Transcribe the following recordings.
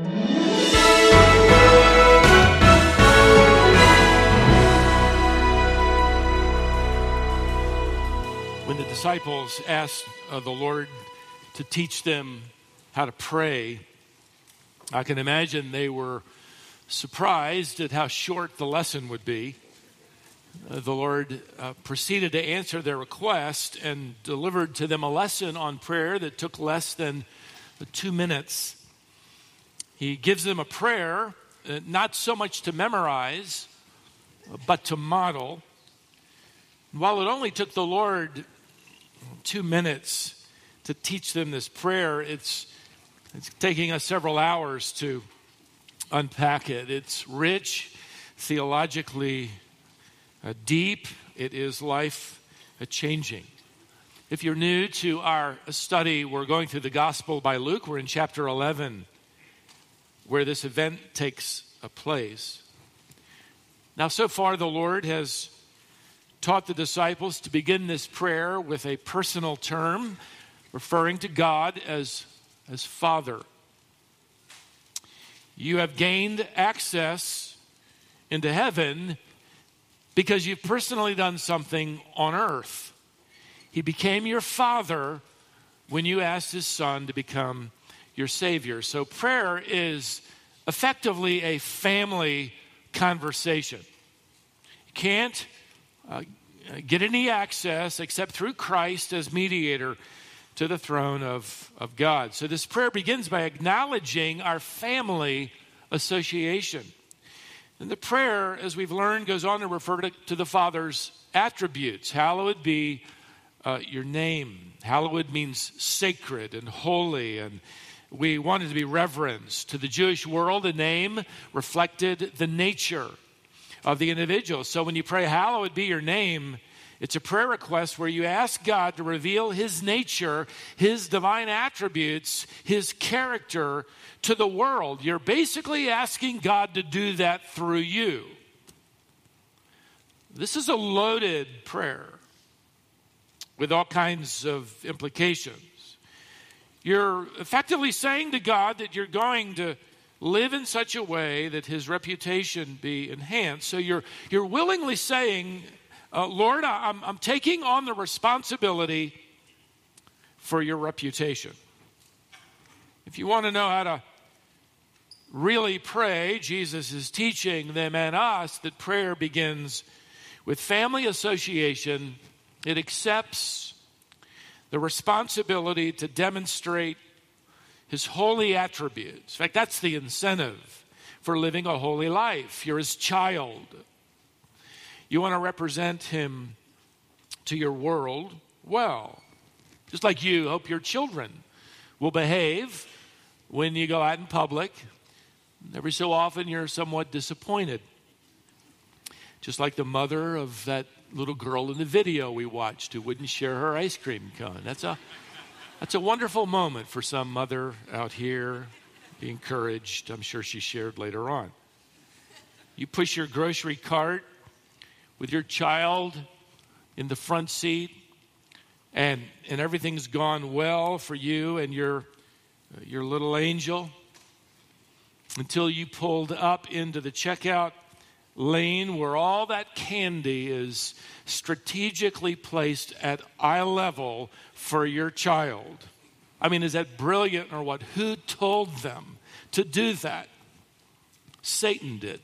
When the disciples asked the Lord to teach them how to pray, I can imagine they were surprised at how short the lesson would be. The Lord proceeded to answer their request and delivered to them a lesson on prayer that took less than 2 minutes. He gives them a prayer, not so much to memorize, but to model. While it only took the Lord 2 minutes to teach them this prayer, it's taking us several hours to unpack it. It's rich, theologically deep. It is life-changing. If you're new to our study, we're going through the Gospel by Luke. We're in chapter 11, where this event takes place. Now, so far, the Lord has taught the disciples to begin this prayer with a personal term, referring to God as Father. You have gained access into heaven because you've personally done something on earth. He became your Father when you asked His Son to become your Savior. So prayer is effectively a family conversation. You can't get any access except through Christ as mediator to the throne of God. So this prayer begins by acknowledging our family association. And the prayer, as we've learned, goes on to refer to the Father's attributes. Hallowed be your name. Hallowed means sacred and holy, and we wanted to be reverenced. To the Jewish world, a name reflected the nature of the individual. So when you pray, hallowed be your name, it's a prayer request where you ask God to reveal His nature, His divine attributes, His character to the world. You're basically asking God to do that through you. This is a loaded prayer with all kinds of implications. You're effectively saying to God that you're going to live in such a way that His reputation be enhanced. So you're willingly saying, Lord, I'm taking on the responsibility for your reputation. If you want to know how to really pray, Jesus is teaching them and us that prayer begins with family association. It accepts the responsibility to demonstrate His holy attributes. In fact, that's the incentive for living a holy life. You're His child. You want to represent Him to your world well. Just like you hope your children will behave when you go out in public. Every so often you're somewhat disappointed. Just like the mother of that little girl in the video we watched who wouldn't share her ice cream cone. That's a wonderful moment for some mother out here. Be encouraged. I'm sure she shared later on. You push your grocery cart with your child in the front seat, and everything's gone well for you and your little angel until you pulled up into the checkout lane where all that candy is strategically placed at eye level for your child. I mean, is that brilliant or what? Who told them to do that? Satan did.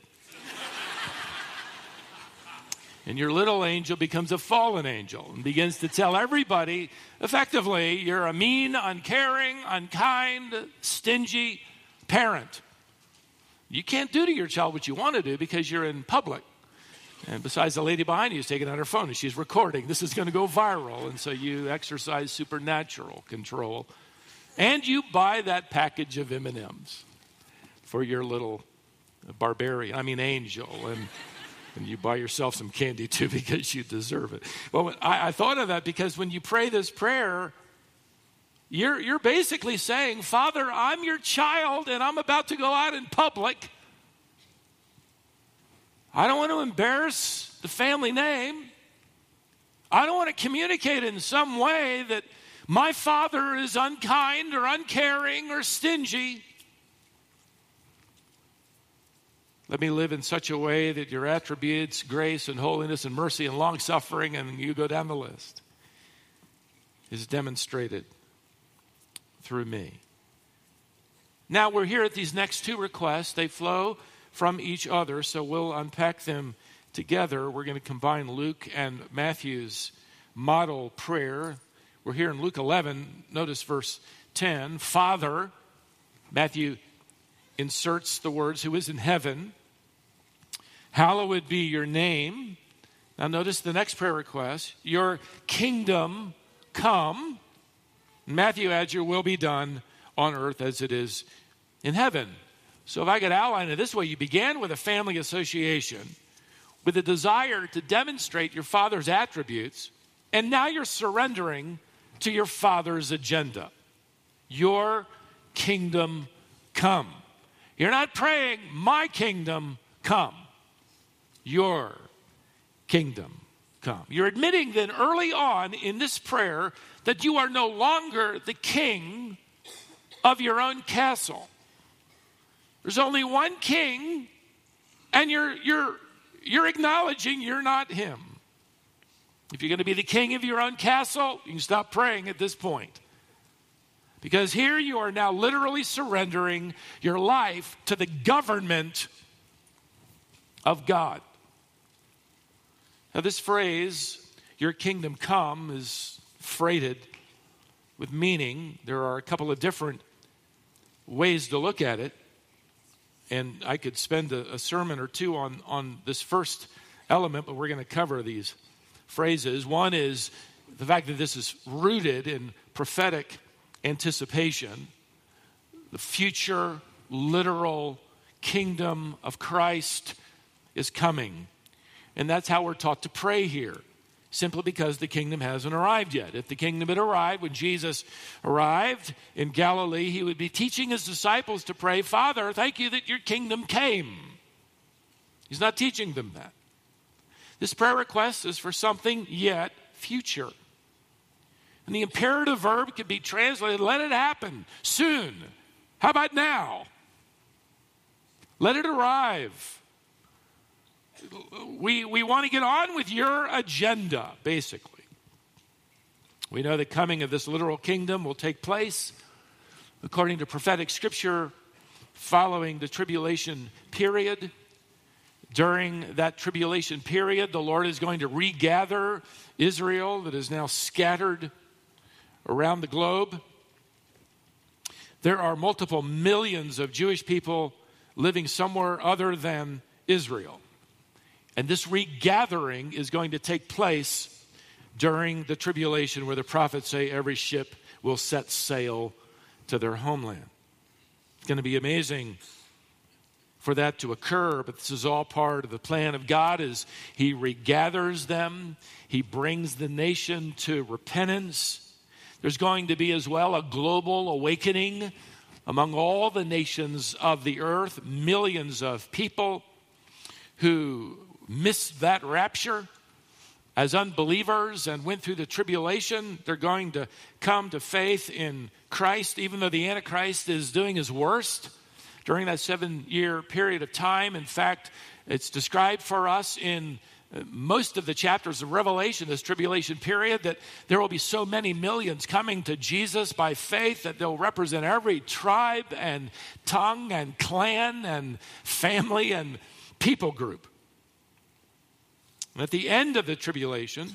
And your little angel becomes a fallen angel and begins to tell everybody, effectively, you're a mean, uncaring, unkind, stingy parent. You can't do to your child what you want to do because you're in public. And besides, the lady behind you is taking out her phone and she's recording. This is going to go viral. And so you exercise supernatural control. And you buy that package of M&Ms for your little angel. And you buy yourself some candy too because you deserve it. Well, I thought of that because when you pray this prayer, you're basically saying, Father, I'm your child and I'm about to go out in public. I don't want to embarrass the family name. I don't want to communicate in some way that my father is unkind or uncaring or stingy. Let me live in such a way that your attributes, grace and holiness and mercy and long-suffering, and you go down the list, is demonstrated through me. Now we're here at these next two requests. They flow from each other, so we'll unpack them together. We're going to combine Luke and Matthew's model prayer. We're here in Luke 11. Notice verse 10. Father, Matthew inserts the words, who is in heaven, hallowed be your name. Now notice the next prayer request. Your kingdom come. Matthew adds, your will be done on earth as it is in heaven. So if I could outline it this way, you began with a family association with a desire to demonstrate your Father's attributes, and now you're surrendering to your Father's agenda. Your kingdom come. You're not praying, my kingdom come. Your kingdom come. You're admitting then early on in this prayer that you are no longer the king of your own castle. There's only one king, and you're acknowledging you're not him. If you're going to be the king of your own castle, you can stop praying at this point. Because here you are now literally surrendering your life to the government of God. Now this phrase, your kingdom come, is freighted with meaning. There are a couple of different ways to look at it. And I could spend a sermon or two on this first element, but we're going to cover these phrases. One is the fact that this is rooted in prophetic anticipation. The future, literal kingdom of Christ is coming. And that's how we're taught to pray here, simply because the kingdom hasn't arrived yet. If the kingdom had arrived when Jesus arrived in Galilee, he would be teaching his disciples to pray, Father, thank you that your kingdom came. He's not teaching them that. This prayer request is for something yet future. And the imperative verb could be translated, let it happen soon. How about now? Let it arrive. We want to get on with your agenda, basically. We know the coming of this literal kingdom will take place, according to prophetic scripture, following the tribulation period. During that tribulation period, the Lord is going to regather Israel that is now scattered around the globe. There are multiple millions of Jewish people living somewhere other than Israel. And this regathering is going to take place during the tribulation, where the prophets say every ship will set sail to their homeland. It's going to be amazing for that to occur, but this is all part of the plan of God as he regathers them. He brings the nation to repentance. There's going to be as well a global awakening among all the nations of the earth, millions of people who missed that rapture as unbelievers and went through the tribulation. They're going to come to faith in Christ, even though the Antichrist is doing his worst during that 7-year period of time. In fact, it's described for us in most of the chapters of Revelation, this tribulation period, that there will be so many millions coming to Jesus by faith that they'll represent every tribe and tongue and clan and family and people group. And at the end of the tribulation,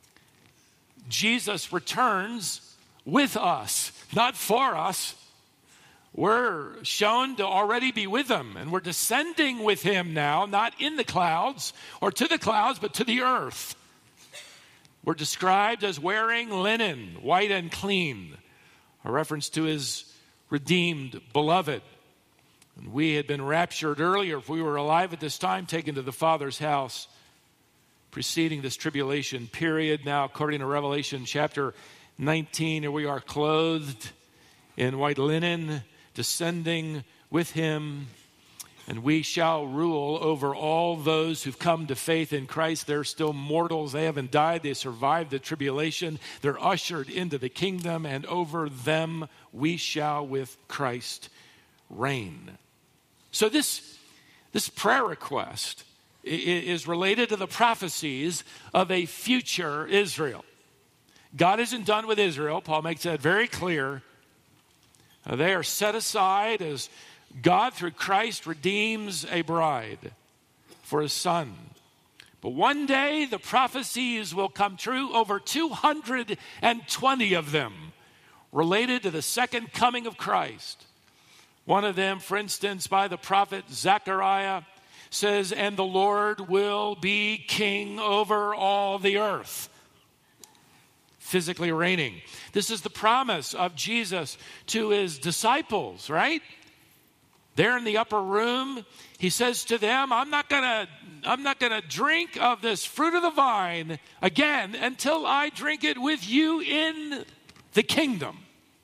Jesus returns with us, not for us. We're shown to already be with him, and we're descending with him now, not in the clouds or to the clouds, but to the earth. We're described as wearing linen, white and clean, a reference to his redeemed beloved. And we had been raptured earlier, if we were alive at this time, taken to the Father's house, preceding this tribulation period. Now, according to Revelation chapter 19, here we are clothed in white linen, descending with him, and we shall rule over all those who've come to faith in Christ. They're still mortals. They haven't died. They survived the tribulation. They're ushered into the kingdom, and over them we shall with Christ reign. So this This prayer request is related to the prophecies of a future Israel. God isn't done with Israel. Paul makes that very clear. They are set aside as God, through Christ, redeems a bride for his son. But one day the prophecies will come true, over 220 of them related to the second coming of Christ. One of them, for instance, by the prophet Zechariah, says, "And the Lord will be king over all the earth." Physically reigning. This is the promise of Jesus to his disciples, right? There in the upper room, he says to them, I'm not gonna drink of this fruit of the vine again until I drink it with you in the kingdom.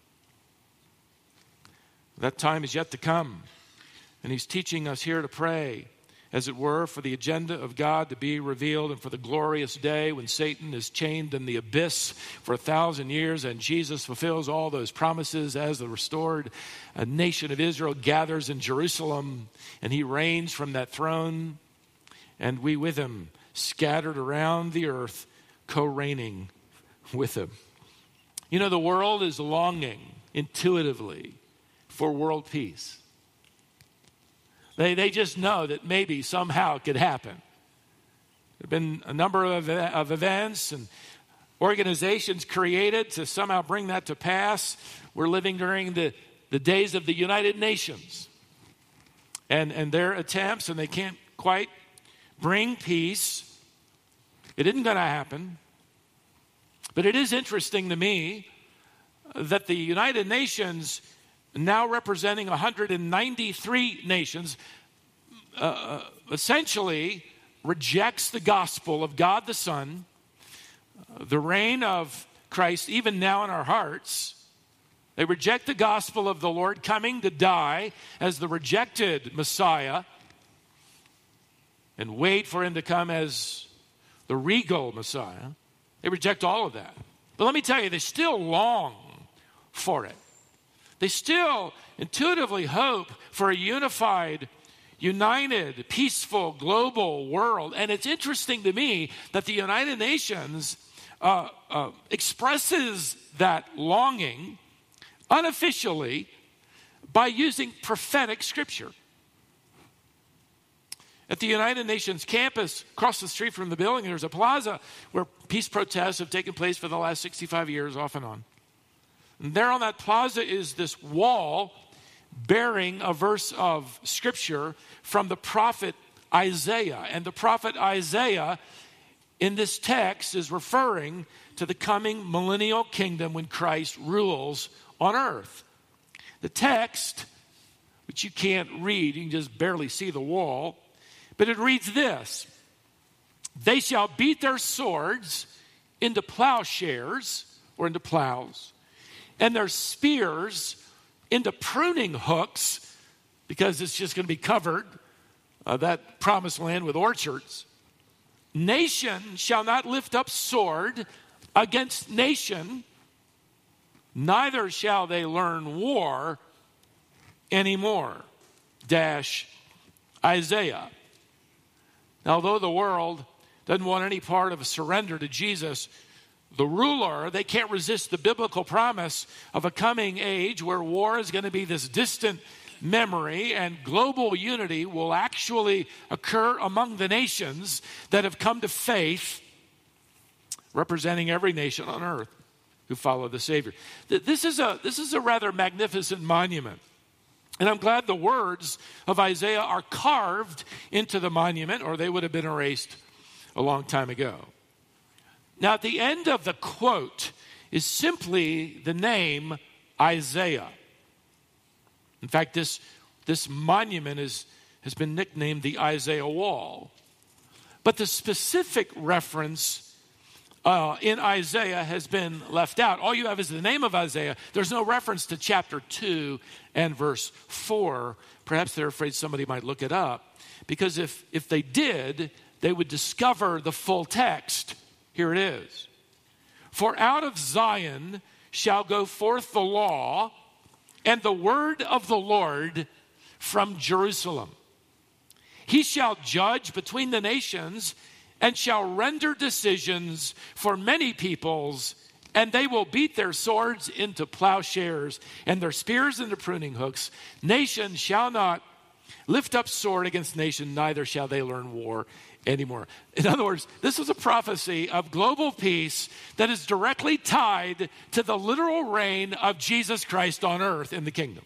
That time is yet to come. And he's teaching us here to pray, as it were, for the agenda of God to be revealed and for the glorious day when Satan is chained in the abyss for 1,000 years and Jesus fulfills all those promises as the restored nation of Israel gathers in Jerusalem and he reigns from that throne and we with him scattered around the earth, co-reigning with him. You know, the world is longing intuitively for world peace. They just know that maybe somehow it could happen. There have been a number of events and organizations created to somehow bring that to pass. We're living during the days of the United Nations and their attempts, and they can't quite bring peace. It isn't going to happen. But it is interesting to me that the United Nations, now representing 193 nations, essentially rejects the gospel of God the Son, the reign of Christ, even now in our hearts. They reject the gospel of the Lord coming to die as the rejected Messiah and wait for him to come as the regal Messiah. They reject all of that. But let me tell you, they still long for it. They still intuitively hope for a unified, united, peaceful, global world. And it's interesting to me that the United Nations expresses that longing unofficially by using prophetic scripture. At the United Nations campus, across the street from the building, there's a plaza where peace protests have taken place for the last 65 years, off and on. And there on that plaza is this wall bearing a verse of scripture from the prophet Isaiah. And the prophet Isaiah in this text is referring to the coming millennial kingdom when Christ rules on earth. The text, which you can't read, you can just barely see the wall, but it reads this: "They shall beat their swords into plowshares," or into plows, "and their spears into pruning hooks," because it's just going to be covered, that promised land, with orchards. "Nation shall not lift up sword against nation, neither shall they learn war anymore." Isaiah. Now, although the world doesn't want any part of a surrender to Jesus, the ruler, they can't resist the biblical promise of a coming age where war is going to be this distant memory and global unity will actually occur among the nations that have come to faith, representing every nation on earth who follow the Savior. This is a rather magnificent monument. And I'm glad the words of Isaiah are carved into the monument, or they would have been erased a long time ago. Now, at the end of the quote is simply the name Isaiah. In fact, this monument has been nicknamed the Isaiah Wall. But the specific reference in Isaiah has been left out. All you have is the name of Isaiah. There's no reference to chapter 2 and verse 4. Perhaps they're afraid somebody might look it up. Because if they did, they would discover the full text. Here it is. "For out of Zion shall go forth the law and the word of the Lord from Jerusalem. he shall judge between the nations and shall render decisions for many peoples, and they will beat their swords into plowshares and their spears into pruning hooks. Nation shall not lift up sword against nation, neither shall they learn war anymore. In other words, this is a prophecy of global peace that is directly tied to the literal reign of Jesus Christ on earth in the kingdom.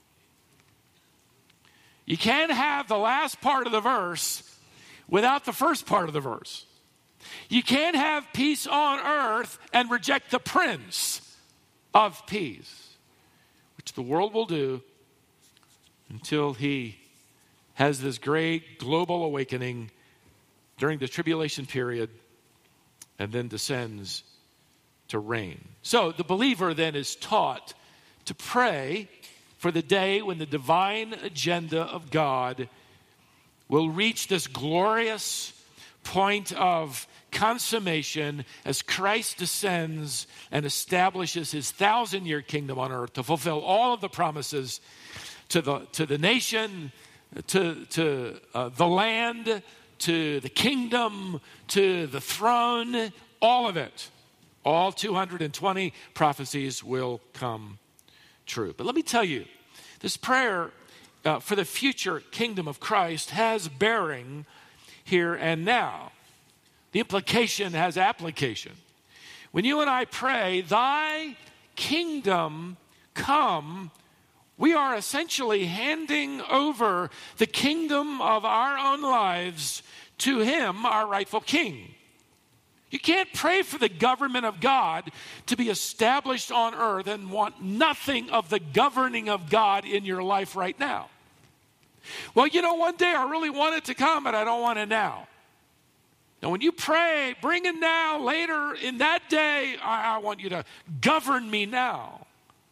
You can't have the last part of the verse without the first part of the verse. You can't have peace on earth and reject the Prince of Peace, which the world will do until he has this great global awakening during the tribulation period and then descends to reign. So the believer then is taught to pray for the day when the divine agenda of God will reach this glorious point of consummation as Christ descends and establishes his 1,000-year kingdom on earth to fulfill all of the promises to the nation, to the land, to the kingdom, to the throne, all of it. All 220 prophecies will come true. But let me tell you, this prayer for the future kingdom of Christ has bearing here and now. The implication has application. When you and I pray, thy kingdom come, we are essentially handing over the kingdom of our own lives to him, our rightful king. You can't pray for the government of God to be established on earth and want nothing of the governing of God in your life right now. Well, one day I really want it to come, but I don't want it now. Now, when you pray, bring it now, later in that day, I want you to govern me now.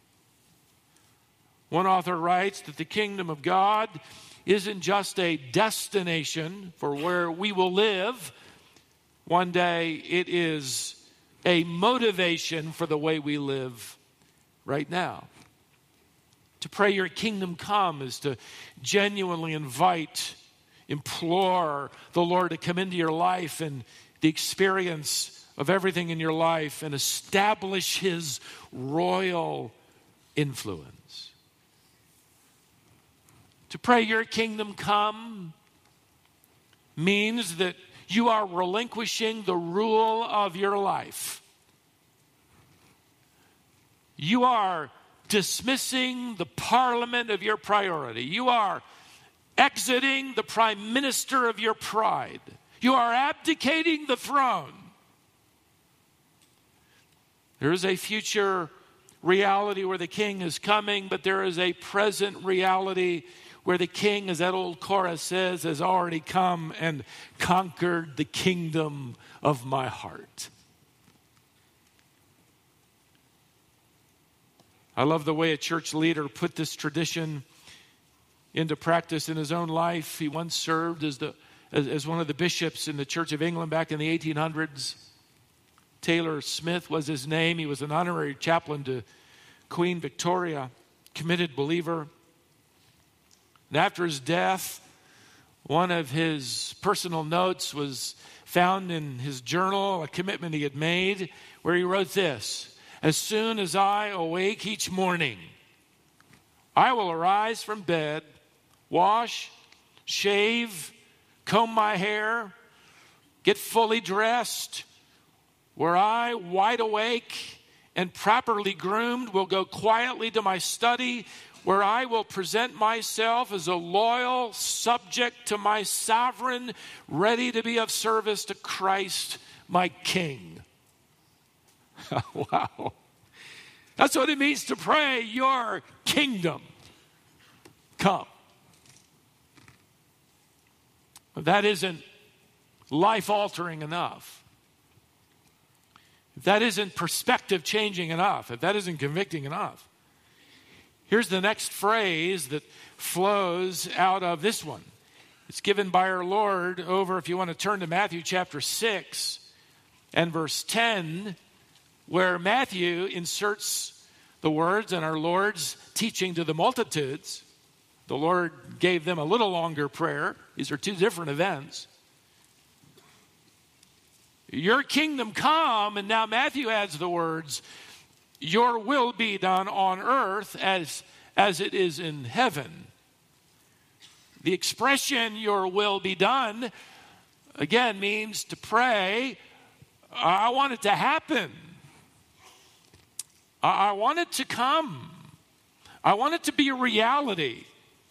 One author writes that the kingdom of God isn't just a destination for where we will live. One day, it is a motivation for the way we live right now. To pray your kingdom come is to genuinely implore the Lord to come into your life and the experience of everything in your life and establish his royal influence. To pray your kingdom come means that you are relinquishing the rule of your life. You are dismissing the parliament of your priority. You are exiting the prime minister of your pride. You are abdicating the throne. There is a future reality where the king is coming, but there is a present reality where the king, as that old chorus says, has already come and conquered the kingdom of my heart. I love the way a church leader put this tradition into practice in his own life. He once served as one of the bishops in the Church of England back in the 1800s. Taylor Smith was his name. He was an honorary chaplain to Queen Victoria, committed believer. And after his death, one of his personal notes was found in his journal, a commitment he had made, where he wrote this: "As soon as I awake each morning, I will arise from bed, wash, shave, comb my hair, get fully dressed, where I, wide awake and properly groomed, will go quietly to my study, where I will present myself as a loyal subject to my sovereign, ready to be of service to Christ, my King." Wow. That's what it means to pray, your kingdom come. If that isn't life-altering enough, if that isn't perspective-changing enough, if that isn't convicting enough, here's the next phrase that flows out of this one. It's given by our Lord over, if you want to turn to Matthew chapter 6 and verse 10, where Matthew inserts the words in our Lord's teaching to the multitudes. The Lord gave them a little longer prayer. These are two different events. Your kingdom come, and now Matthew adds the words, your will be done on earth as it is in heaven. The expression, your will be done, again, means to pray, I want it to happen. I want it to come. I want it to be a reality.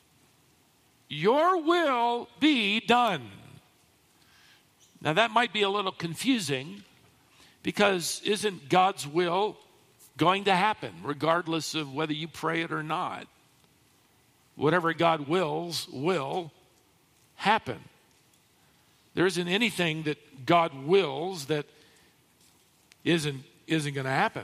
Your will be done. Now that might be a little confusing because isn't God's will going to happen regardless of whether you pray it or not? Whatever God wills will happen. There isn't anything that God wills that isn't going to happen.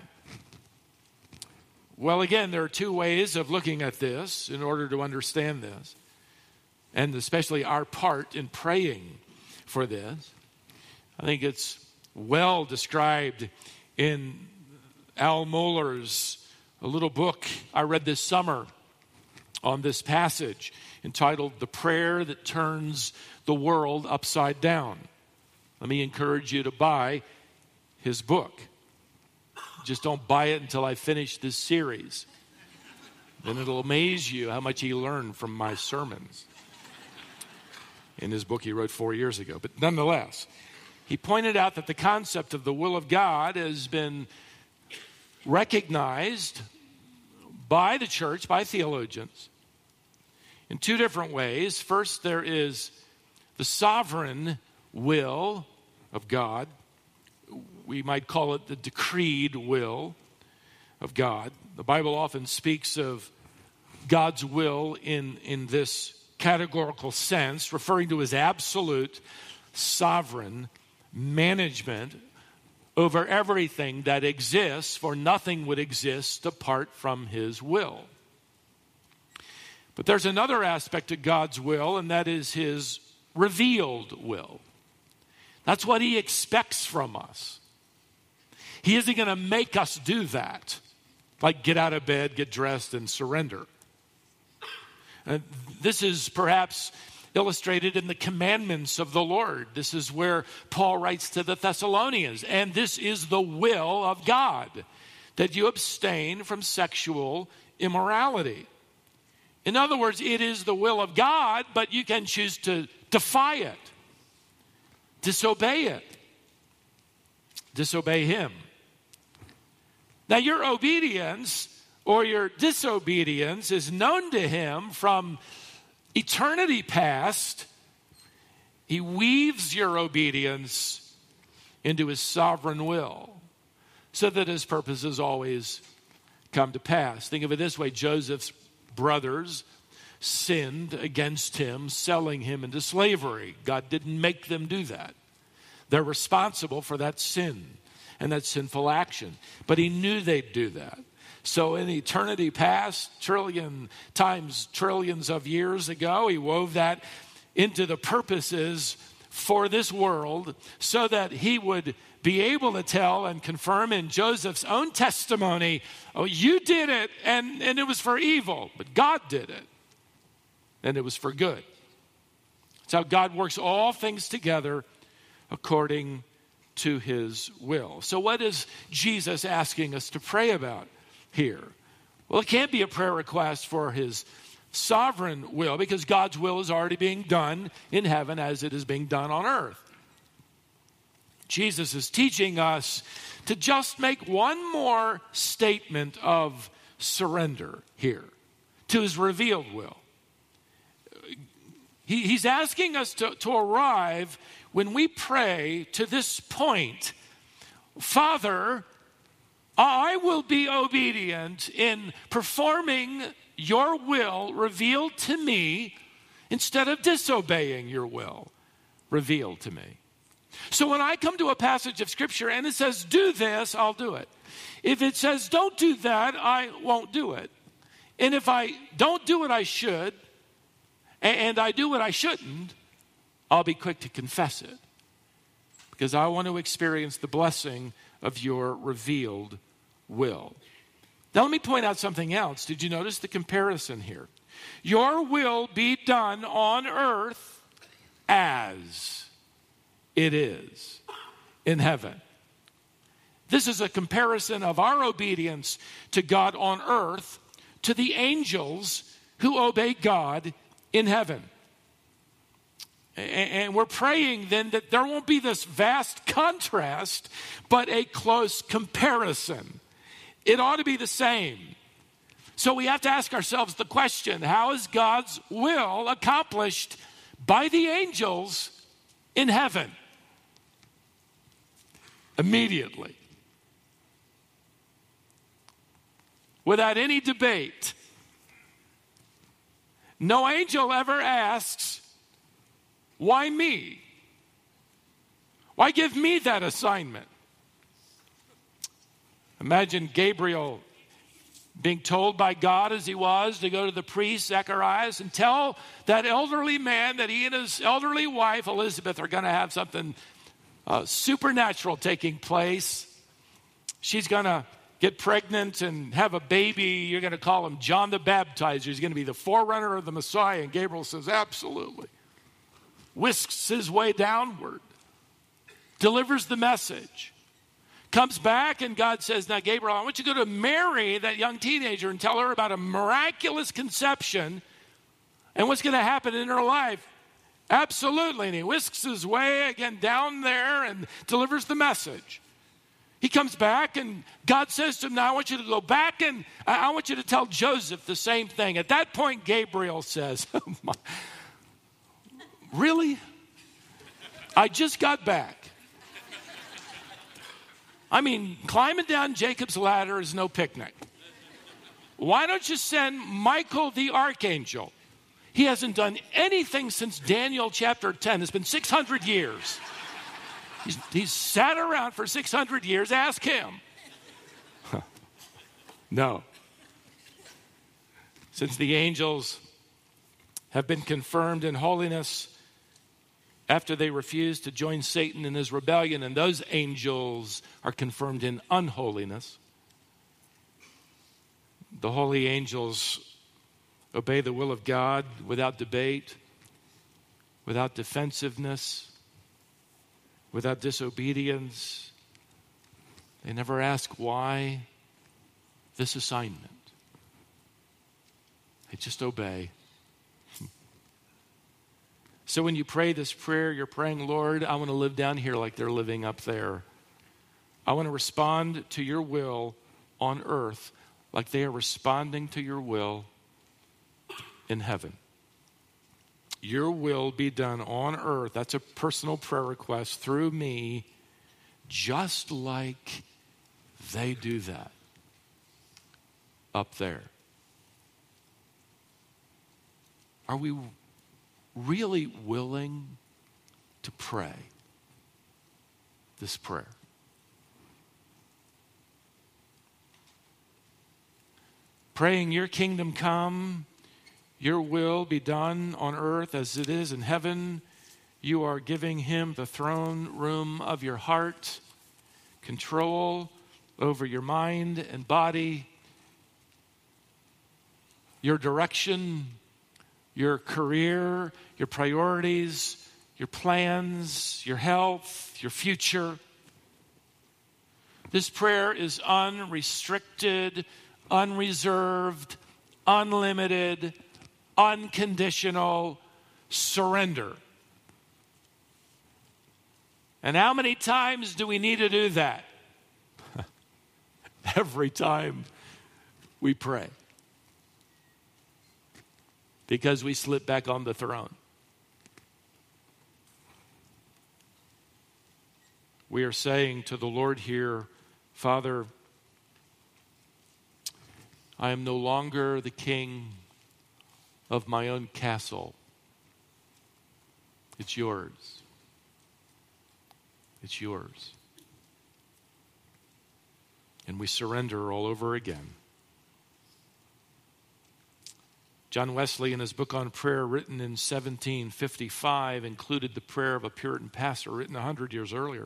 Well, again, there are two ways of looking at this in order to understand this, and especially our part in praying for this. I think it's well described in Al Mohler's a little book I read this summer on this passage entitled The Prayer That Turns the World Upside Down. Let me encourage you to buy his book. Just don't buy it until I finish this series. Then it'll amaze you how much he learned from my sermons in his book he wrote 4 years ago. But nonetheless, he pointed out that the concept of the will of God has been recognized by the church, by theologians, in two different ways. First, there is the sovereign will of God. We might call it the decreed will of God. The Bible often speaks of God's will in this categorical sense, referring to his absolute sovereign management over everything that exists, for nothing would exist apart from his will. But there's another aspect of God's will, and that is his revealed will. That's what he expects from us. He isn't going to make us do that, like get out of bed, get dressed, and surrender. This is perhaps illustrated in the commandments of the Lord. This is where Paul writes to the Thessalonians, and this is the will of God, that you abstain from sexual immorality. In other words, it is the will of God, but you can choose to defy it, disobey it, disobey him. Now, your obedience or your disobedience is known to him from eternity past. He weaves your obedience into his sovereign will so that his purposes always come to pass. Think of it this way: Joseph's brothers sinned against him, selling him into slavery. God didn't make them do that. They're responsible for that sin and that sinful action. But he knew they'd do that. So in eternity past, trillions of years ago, he wove that into the purposes for this world so that he would be able to tell and confirm in Joseph's own testimony, oh, you did it and it was for evil, but God did it and it was for good. That's how God works all things together according to his will. So what is Jesus asking us to pray about here? Well, it can't be a prayer request for his sovereign will, because God's will is already being done in heaven as it is being done on earth. Jesus is teaching us to just make one more statement of surrender here to his revealed will. He's asking us to arrive, when we pray, to this point: Father, I will be obedient in performing your will revealed to me instead of disobeying your will revealed to me. So when I come to a passage of Scripture and it says, do this, I'll do it. If it says, don't do that, I won't do it. And if I don't do what I should, and I do what I shouldn't, I'll be quick to confess it, because I want to experience the blessing of your revealed will. Now let me point out something else. Did you notice the comparison here? Your will be done on earth as it is in heaven. This is a comparison of our obedience to God on earth to the angels who obey God in heaven. And we're praying then that there won't be this vast contrast, but a close comparison. It ought to be the same. So we have to ask ourselves the question, how is God's will accomplished by the angels in heaven? Immediately. Without any debate. No angel ever asks, why me? Why give me that assignment? Imagine Gabriel being told by God as he was to go to the priest Zacharias and tell that elderly man that he and his elderly wife Elizabeth are going to have something supernatural taking place. She's going to get pregnant and have a baby. You're going to call him John the Baptizer. He's going to be the forerunner of the Messiah. And Gabriel says, absolutely. Whisks his way downward. Delivers the message. Comes back and God says, now Gabriel, I want you to go to Mary, that young teenager, and tell her about a miraculous conception and what's going to happen in her life. Absolutely. And he whisks his way again down there and delivers the message. He comes back and God says to him, now I want you to go back and I want you to tell Joseph the same thing. At that point, Gabriel says, really? I just got back. I mean, climbing down Jacob's ladder is no picnic. Why don't you send Michael the archangel? He hasn't done anything since Daniel chapter 10. It's been 600 years. He's sat around for 600 years. Ask him. No. Since the angels have been confirmed in holiness after they refused to join Satan in his rebellion, and those angels are confirmed in unholiness, the holy angels obey the will of God without debate, without defensiveness, without disobedience. They never ask why this assignment. They just obey. So when you pray this prayer, you're praying, Lord, I want to live down here like they're living up there. I want to respond to your will on earth like they are responding to your will in heaven. Your will be done on earth. That's a personal prayer request through me, just like they do that up there. Are we really willing to pray this prayer? Praying your kingdom come, your will be done on earth as it is in heaven. You are giving him the throne room of your heart, control over your mind and body, your direction, your career, your priorities, your plans, your health, your future. This prayer is unrestricted, unreserved, unlimited, unconditional surrender. And how many times do we need to do that? Every time we pray. Because we slip back on the throne. We are saying to the Lord here, Father, I am no longer the king of my own castle. It's yours. It's yours. And we surrender all over again. John Wesley, in his book on prayer, written in 1755, included the prayer of a Puritan pastor written 100 years earlier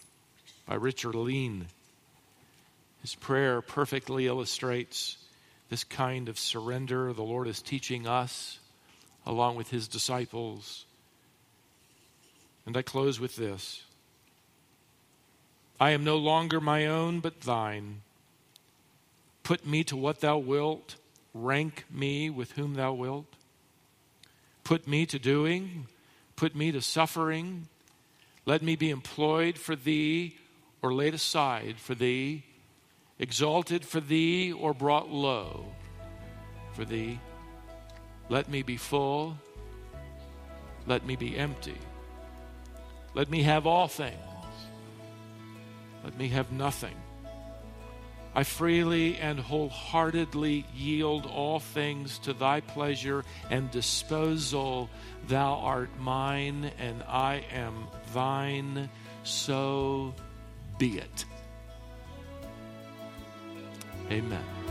by Richard Lean. His prayer perfectly illustrates the this kind of surrender the Lord is teaching us along with his disciples. And I close with this. I am no longer my own, but thine. Put me to what thou wilt. Rank me with whom thou wilt. Put me to doing. Put me to suffering. Let me be employed for thee or laid aside for thee, exalted for thee or brought low for thee. Let me be full. Let me be empty. Let me have all things. Let me have nothing. I freely and wholeheartedly yield all things to thy pleasure and disposal. Thou art mine, and I am thine. So be it. Amen.